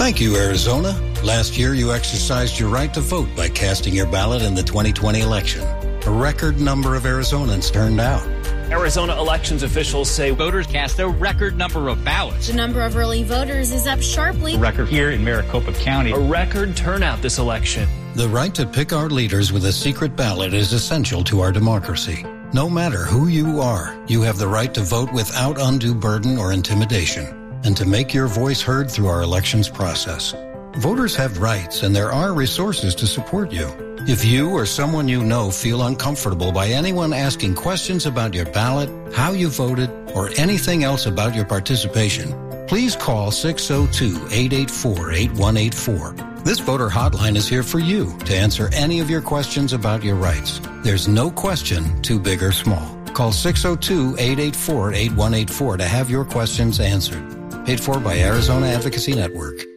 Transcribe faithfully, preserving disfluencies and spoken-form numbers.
Thank you, Arizona. Last year, you exercised your right to vote by casting your ballot in the twenty twenty election. A record number of Arizonans turned out. Arizona elections officials say voters cast a record number of ballots. The number of early voters is up sharply. A record here in Maricopa County. A record turnout this election. The right to pick our leaders with a secret ballot is essential to our democracy. No matter who you are, you have the right to vote without undue burden or intimidation, and to make your voice heard through our elections process. Voters have rights, and there are resources to support you. If you or someone you know feel uncomfortable by anyone asking questions about your ballot, how you voted, or anything else about your participation, please call six oh two, eight eight four, eight one eight four. This voter hotline is here for you to answer any of your questions about your rights. There's no question too big or small. Call six oh two, eight eight four, eight one eight four to have your questions answered. Paid for by Arizona Advocacy Network.